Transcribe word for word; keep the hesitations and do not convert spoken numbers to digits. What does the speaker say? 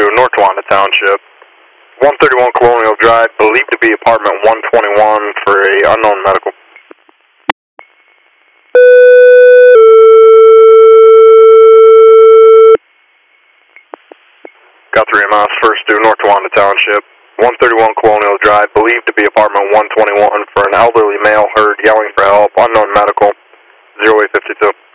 to North Tawanda Township. one thirty-one Colonial Drive, believed to be apartment one twenty-one for a unknown medical. Got three M S, first to North Tawanda Township. one thirty-one Colonial Drive, believed to be apartment one twenty-one for an elderly male heard yelling for help, unknown medical, zero eight fifty-two.